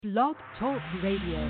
Blog Talk Radio.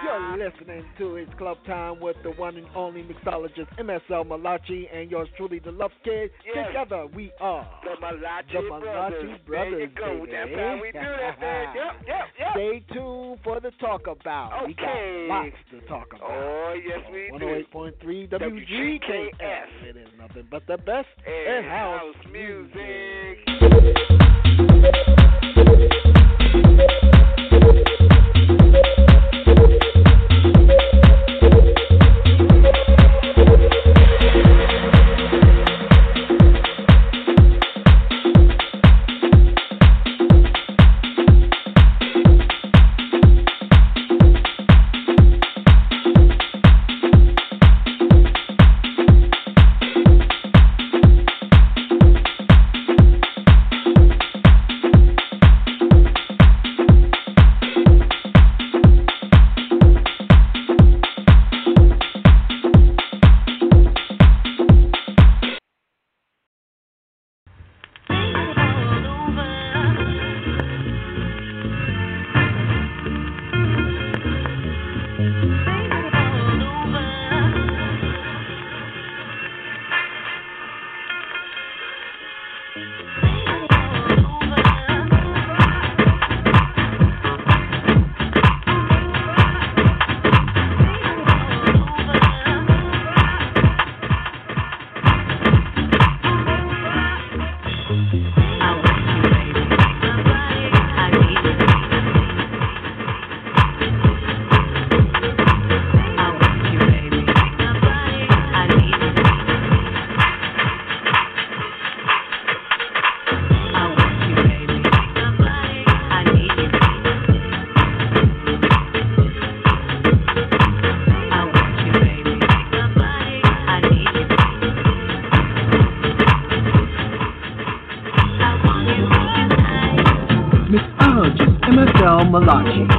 Listening to It's Club Time with the one and only mixologist MSL Malachi and yours truly, the Love Kid. Yes. Together we are the Malachi Brothers. There you go. Baby. That's how we do that, man. Yep. Stay tuned for the talk about. Okay. We got lots to talk about. Oh, yes, we do. 108.3 WGKS. It is nothing but the best in-house music. Malachi.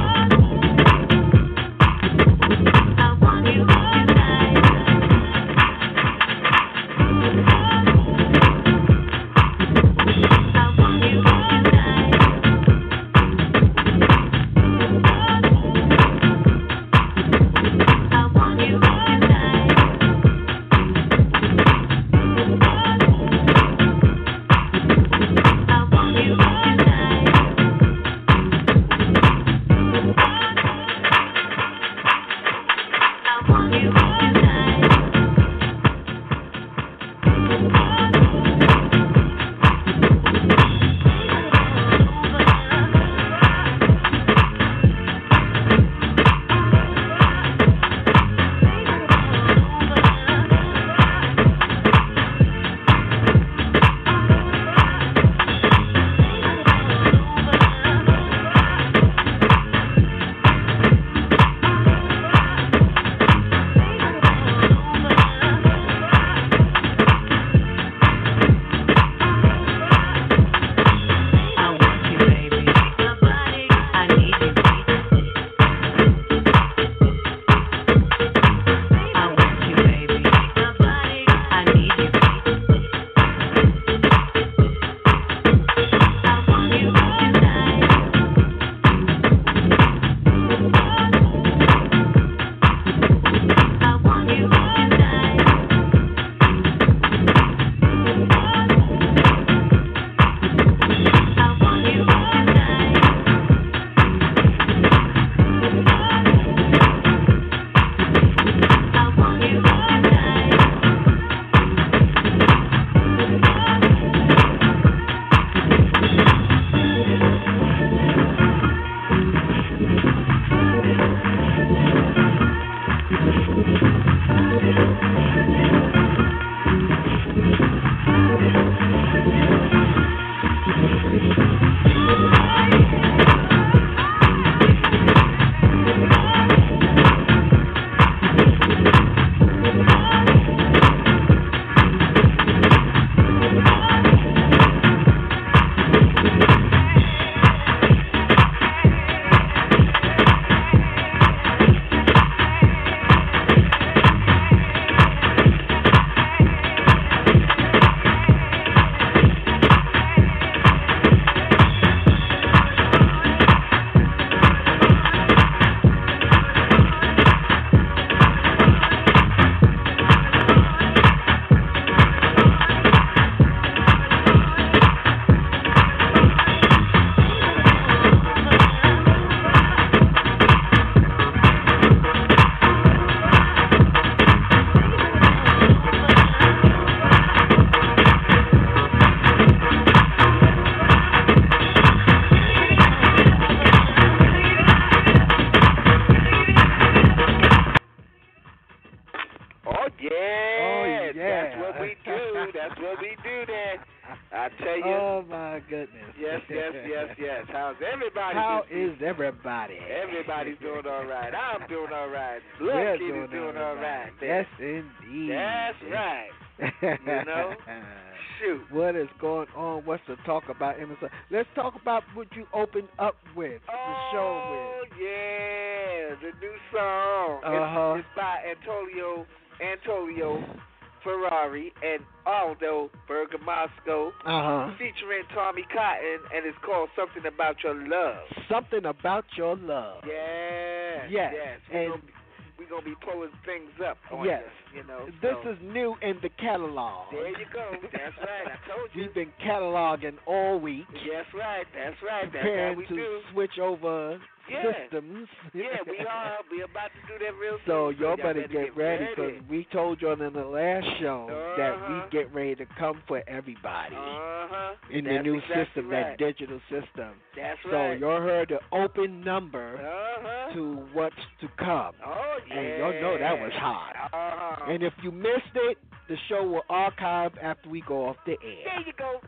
Oh, yeah. That's what we do. That's what we do there. I tell you. Oh, my goodness. Yes. How's everybody? How is everybody? Everybody's doing all right. I'm doing all right. We're Lucky is doing all right. Yes, indeed. That's right. You know? Shoot. What is going on? What's the talk about, Emerson? Let's talk about what you opened up with, the show with. Oh, yeah. The new song. It's by Antonio Ferrari and Aldo Bergamasco, featuring Tommy Cotton, and it's called Something About Your Love. Something About Your Love. Yes. We're going to be pulling things up on this, you know. This is new in the catalog. There you go. That's right. I told you. We've been cataloging all week. That's right. That's Preparing how we to do. Switch over systems. Yeah, we are. We're about to do that real soon. So y'all better get ready, because we told y'all in the last show that we get ready to come for everybody in the new system, that digital system. That's So right. y'all heard the open number to what's to come. Oh, yeah. And y'all know that was hot. And if you missed it, the show will archive after we go off the air. There you go.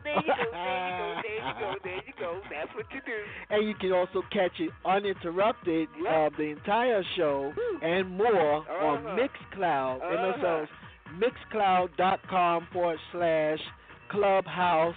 That's what you do. And you can also catch it uninterrupted, the entire show and more on Mixcloud. MSL's Mixcloud.com/Clubhouse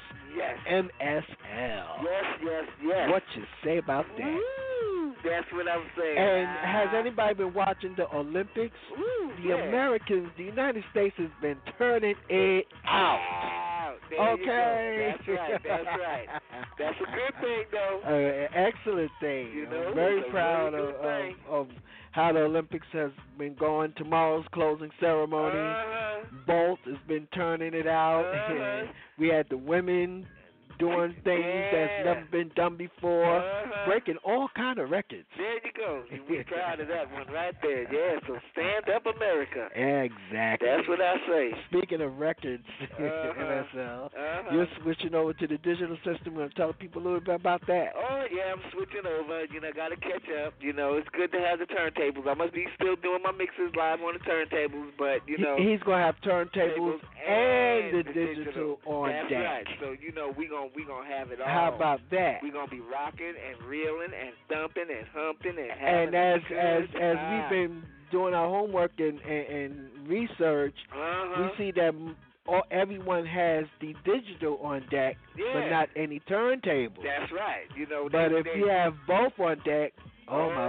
MSL. Yes. What you say about that? Woo, that's what I'm saying. And has anybody been watching the Olympics? The Americans, the United States has been turning it out. Okay. That's right. That's a good thing, though. Excellent thing. You know, I'm very it's a proud really good of how the Olympics has been going. Tomorrow's closing ceremony. Bolt has been turning it out. We had the women doing things that's never been done before, breaking all kind of records. There you go. We're proud of that one right there. Yeah, so stand up, America. Exactly. That's what I say. Speaking of records, MSL, you're switching over to the digital system. We're going to tell people a little bit about that. Oh, yeah, I'm switching over. You know, got to catch up. You know, it's good to have the turntables. I must be still doing my mixes live on the turntables, but, you know. He's going to have turntables and the digital on That's deck. Right. So, you know, we gonna have it all. How about that? We're going to be rocking and reeling and thumping and humping and And having as we've been doing our homework and research, we see that everyone has the digital on deck, but not any turntables. That's right. You know, but if you have both on deck, oh my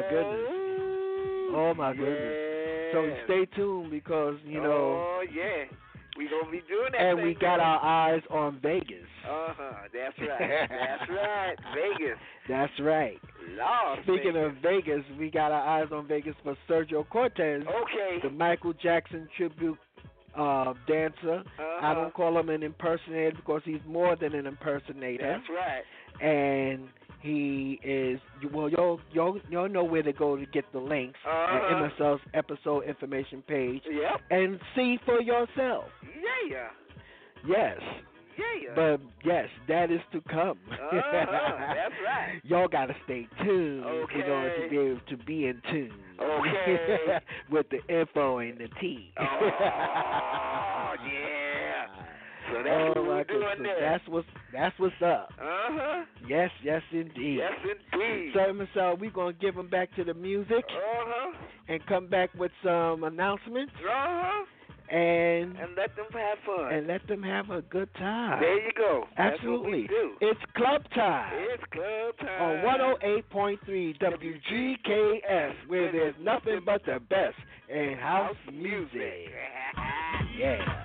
goodness. So stay tuned, because, you know. Oh, yeah. We're going to be doing that. And we got our eyes on Vegas. That's right. That's right. Vegas. That's right. Speaking of Vegas, we got our eyes on Vegas for Sergio Cortez. Okay. The Michael Jackson tribute dancer. I don't call him an impersonator, because he's more than an impersonator. That's right. And he is, well, y'all know where to go to get the links at MSL's episode information page. Yep. And see for yourself. Yeah. Yes. Yeah. But yes, that is to come. That's right. Y'all gotta stay tuned in order to be able to be in tune. Okay. With the info and the tea. Oh, yeah. So that's what we're doing there. That's what's up. Yes, indeed. Yes, indeed. So we're gonna give them back to the music. And come back with some announcements. And let them have fun. And let them have a good time. There you go. Absolutely. That's what we do. It's club time. It's club time. On 108.3 WGKS, where there's nothing but the best in house music. Yeah.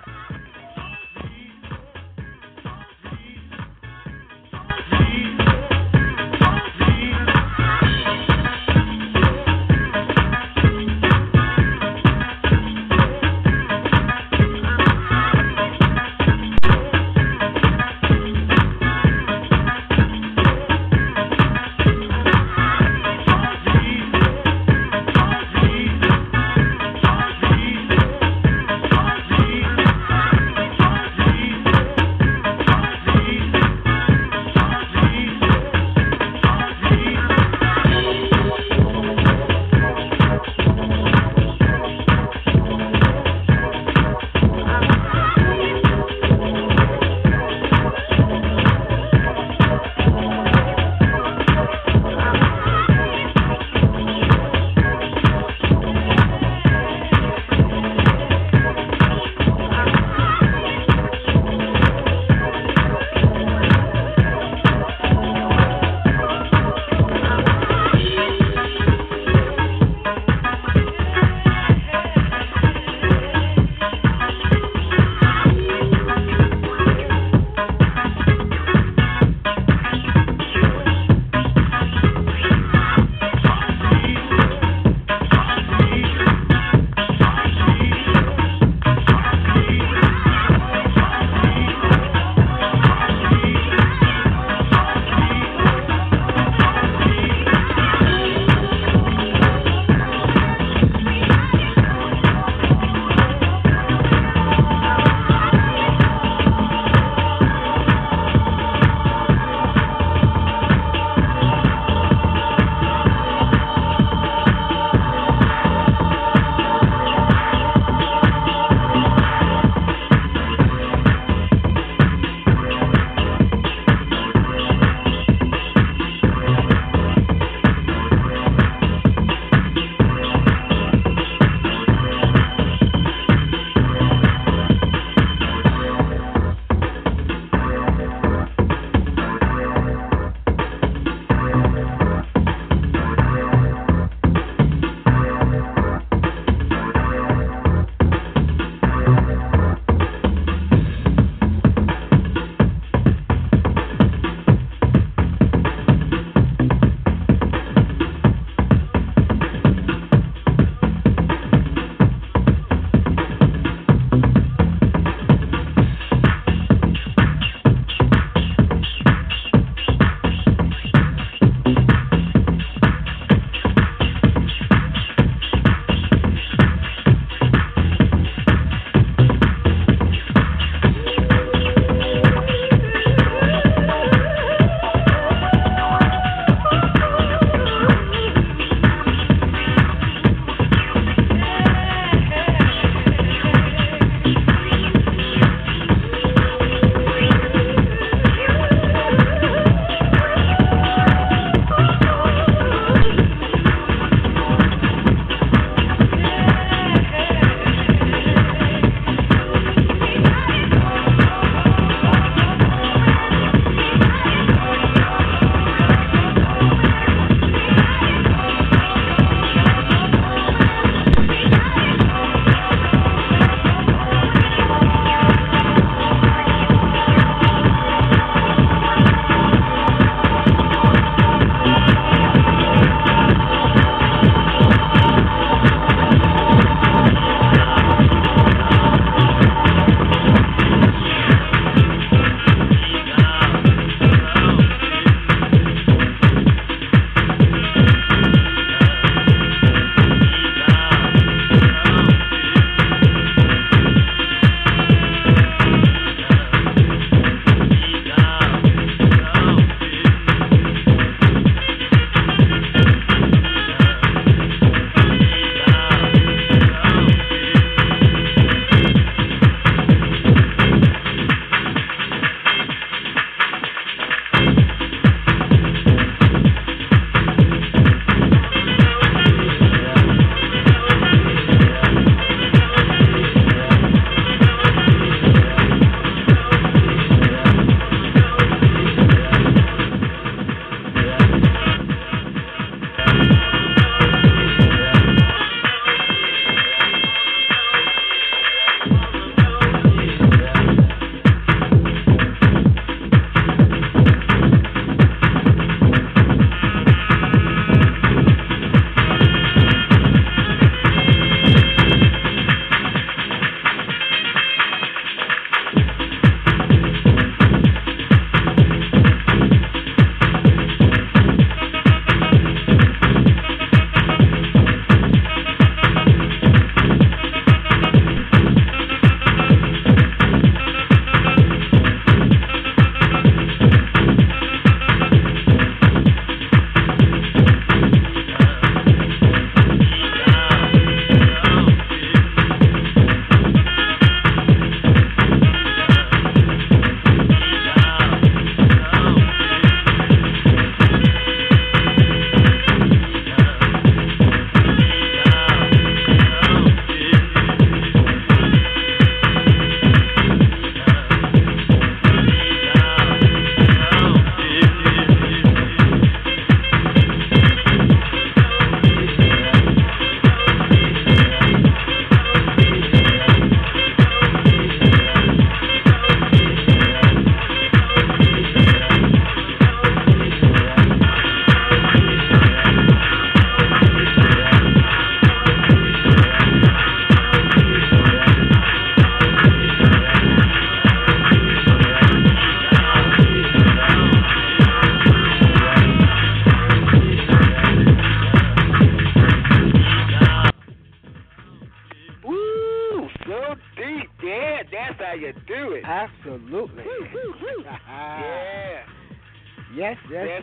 So deep. Yeah, that's how you do it. Absolutely. Yeah. Yes.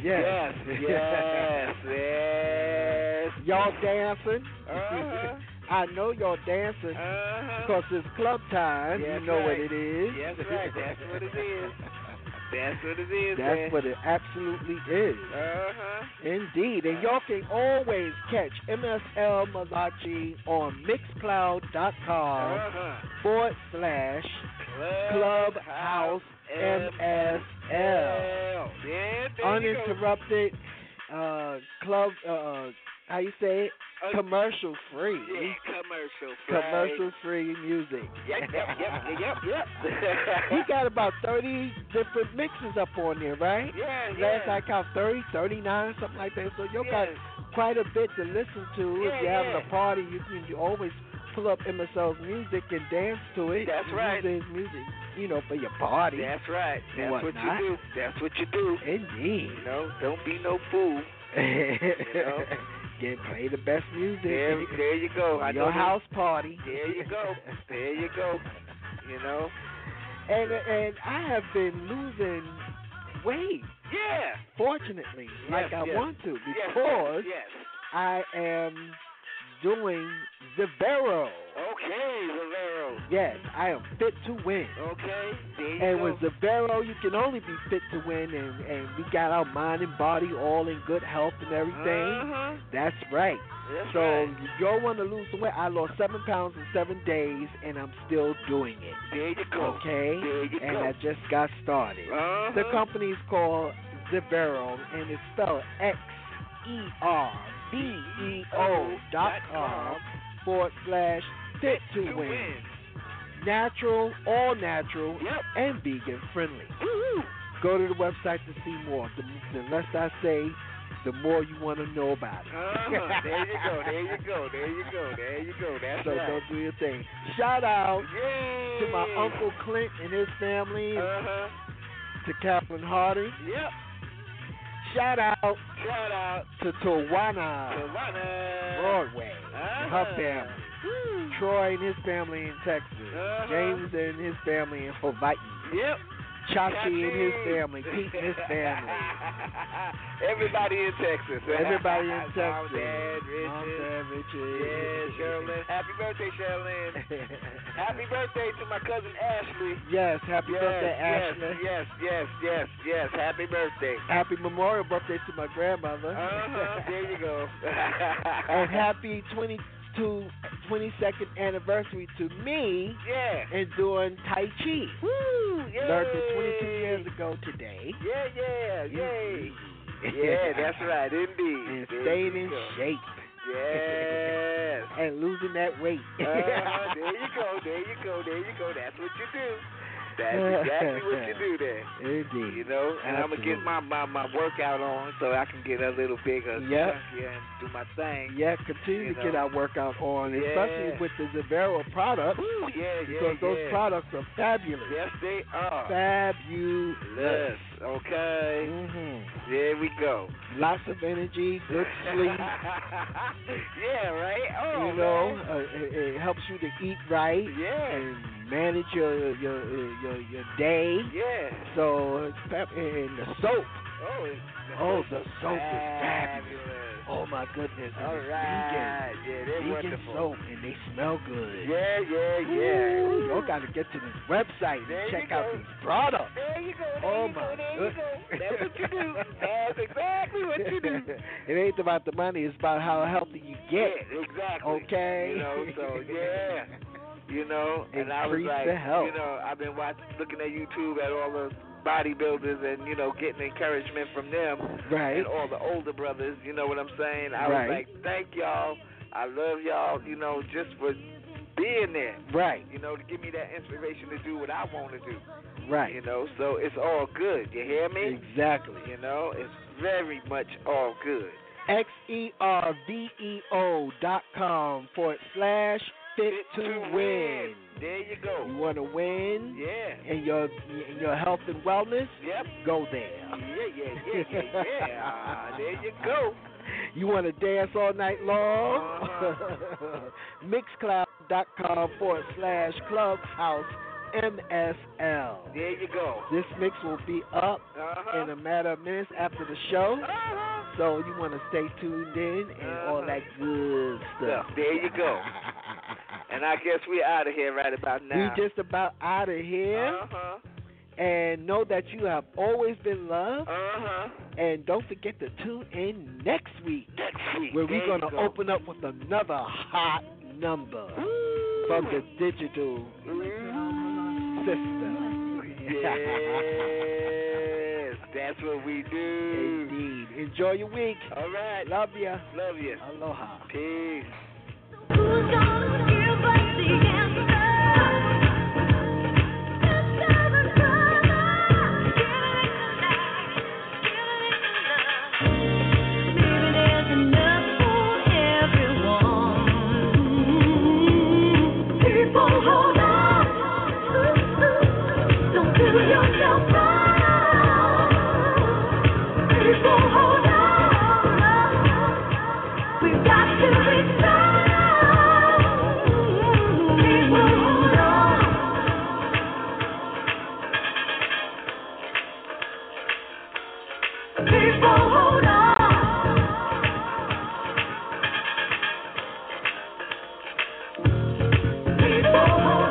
Y'all dancing? I know y'all dancing because it's club time. Yes, you know right. what it is. Yes, right. That's what it is. That's what it is, That's man. what it absolutely is. Indeed. And y'all can always catch MSL Malachi on Mixcloud.com /Clubhouse MSL. Uninterrupted club, how you say it? Commercial free. Yeah, commercial free. Commercial free music. Yep. He got about 30 different mixes up on there, right? Yeah. Last I count 30, 39, something like that. So you got quite a bit to listen to. If you're having a party, you can always pull up MSL's music and dance to it. That's right. Use his music, for your party. That's right. That's what you do. That's what you do. Indeed. Don't be no fool. Play the best music. There you go. Your house party. There you go. And I have been losing weight. Yeah. Fortunately, I want to, because I am doing the Vero. Okay, the Vero. Yes, I am fit to win. Okay, there you and go. with the Vero, you can only be fit to win, and we got our mind and body all in good health and everything. That's right. Y'all want to lose some weight? I lost 7 pounds in 7 days, and I'm still doing it. There you go. Okay? There you and go. I just got started. The company's called Zevero, and it's spelled XERVEO.com /fit to win. Natural, all natural, and vegan friendly. Go to the website to see more. The less I say, the more you want to know about it. There you go. That's so right. don't do your thing. Shout out to my Uncle Clint and his family, to Catherine Hardy. Yep. Shout out to Tawana Broadway and her family. Troy and his family in Texas. James and his family in Hawaii. Yep. Chachi and his family. Pete and his family. Everybody in Texas. Everybody in Texas. Mom, Dad, Richard. Yeah, Sherilyn. Happy birthday, Sherilyn. Happy birthday to my cousin Ashley. Yes, happy birthday, Ashley. Yes. Happy birthday. Happy memorial birthday to my grandmother. There you go. And happy 22nd anniversary to me and doing Tai Chi. Woo! Yay. Learned it 22 years ago today. Yay. Yeah, that's right, indeed. And stayed in shape. Yes. And losing that weight. There you go. That's what you do. That's exactly what you do there. Indeed. And I'm going to get my workout on so I can get a little bigger and do my thing. Yeah, continue to get our workout on, especially with the Zevero products. Ooh, because those products are fabulous. Yes, they are. Fabulous. Okay. There we go. Lots of energy, good sleep. Yeah, right? Oh, it helps you to eat right. Yeah. And manage your day. Yeah. So and the soap. The soap is fabulous. Oh my goodness. All right. Vegan. Yeah, they're vegan wonderful. soap, and they smell good. Yeah. Ooh, y'all got to get to this website and check out these products. There you go. My goodness. That's what you do. That's exactly what you do. It ain't about the money. It's about how healthy you get. Yeah, exactly. Okay. And I was like, the health. I've been looking at YouTube at all the bodybuilders and, getting encouragement from them. Right. And all the older brothers, you know what I'm saying? I was like, thank y'all. I love y'all, just for being there. Right. To give me that inspiration to do what I want to do. Right. So it's all good. You hear me? Exactly. It's very much all good. XERVEO.com /fit to win. There you go. You want to win? Yeah. And your health and wellness? Yep. Go there. Yeah. There you go. You want to dance all night long? facebook.com/clubhouse MSL. There you go. This mix will be up in a matter of minutes after the show. So you want to stay tuned in and all that good stuff. There you go. And I guess we're out of here right about now. We just about out of here. And know that you have always been loved. And don't forget to tune in next week. Where we're going to open up with another hot number from the digital system. Yes, that's what we do. Indeed. Enjoy your week. All right. Love ya. Love you. Aloha. Peace. Who's gonna give us the answer? People hold on.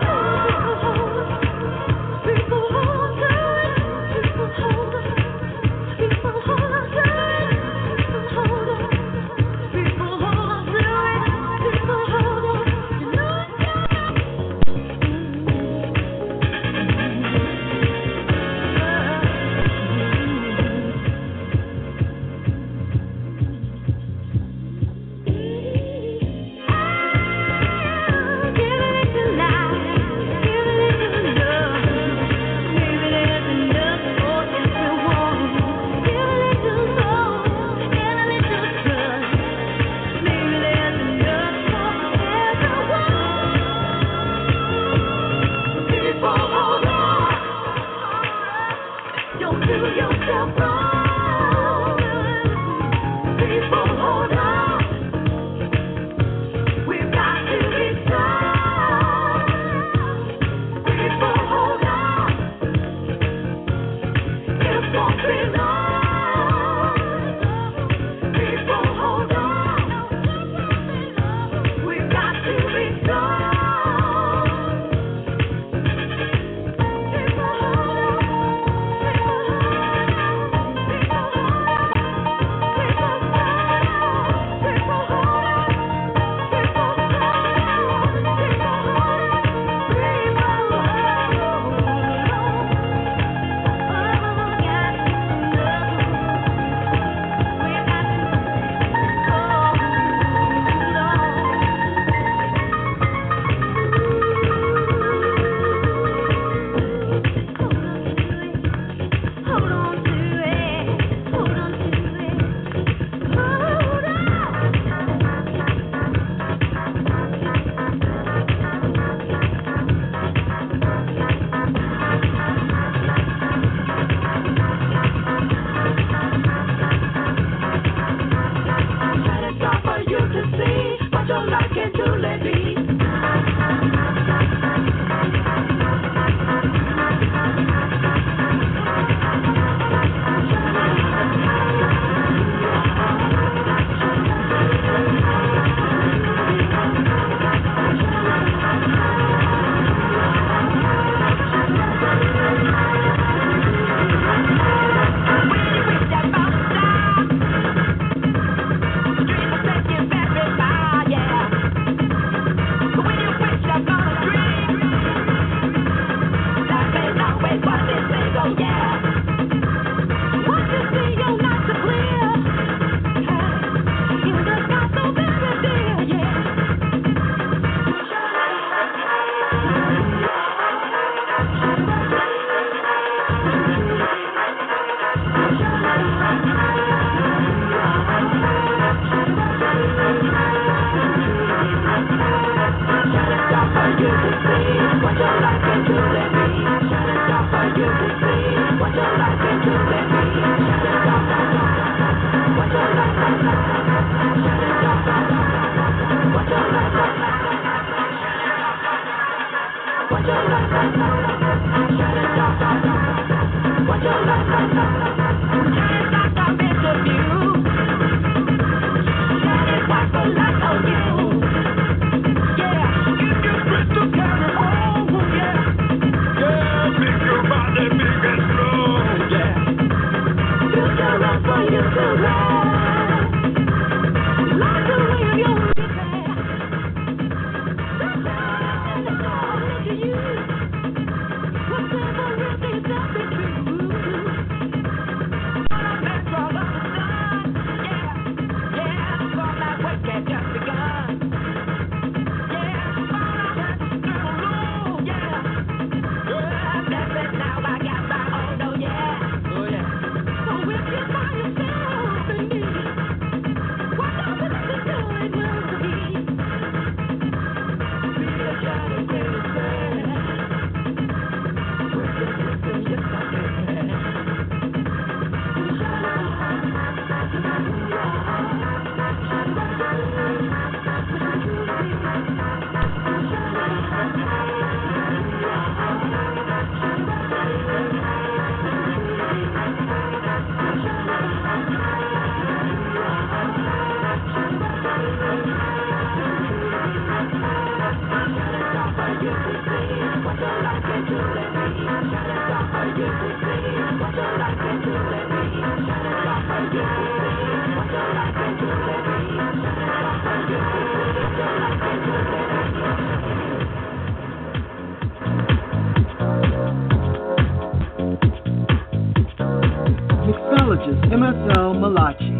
Mixologist MSL Malachi.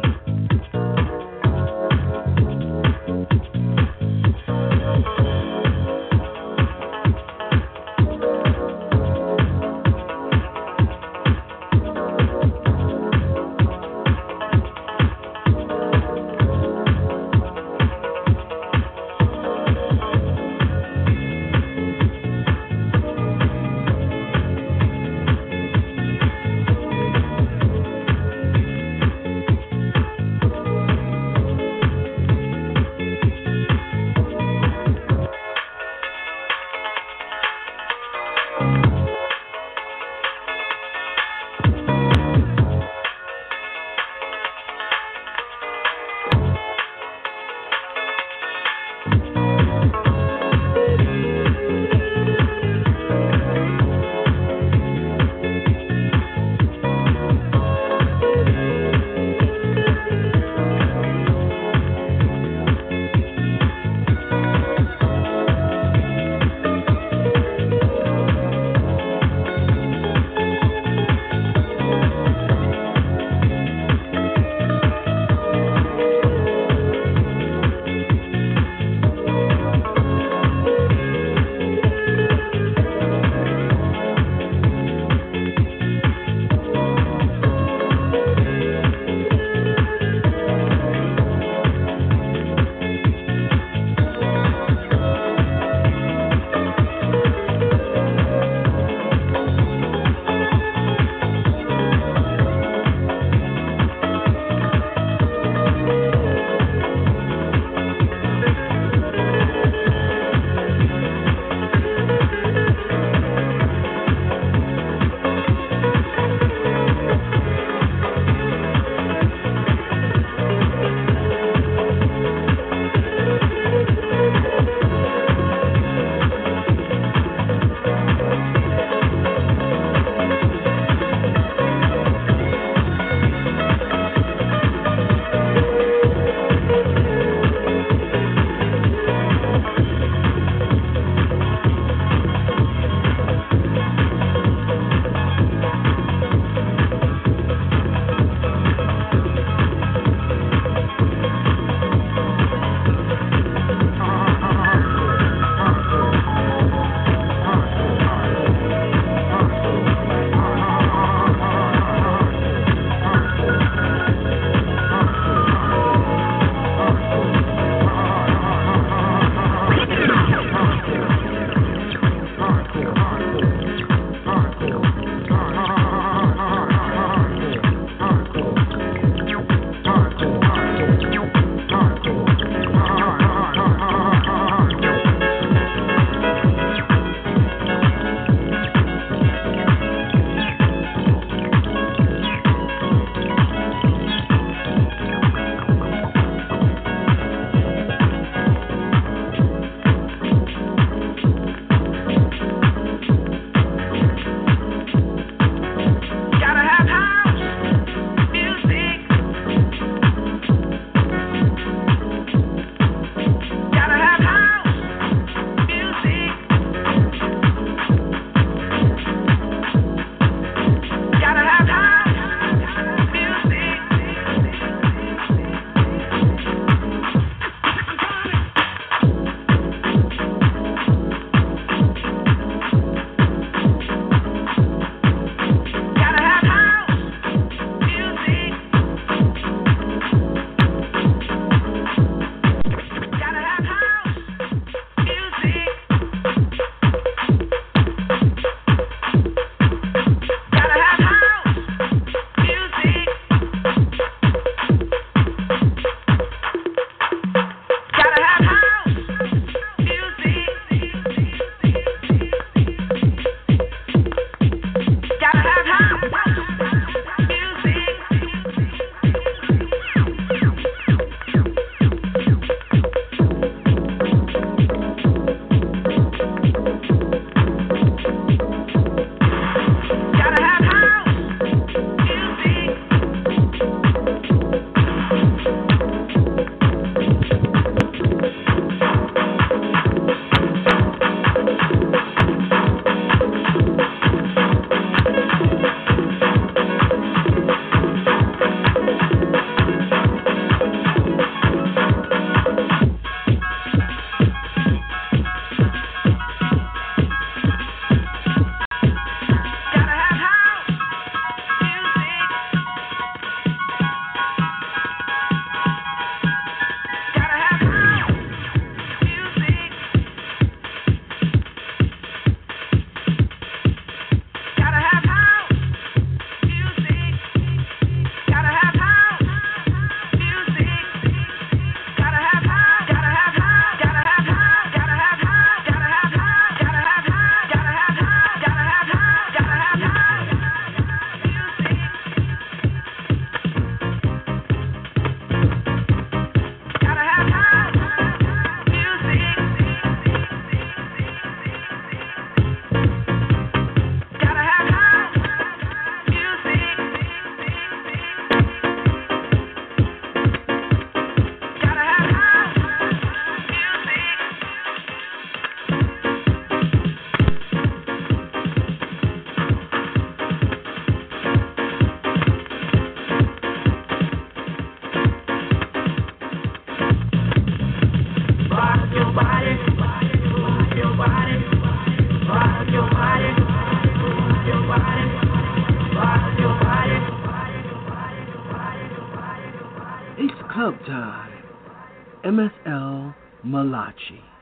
Hub Time. MSL Malachi.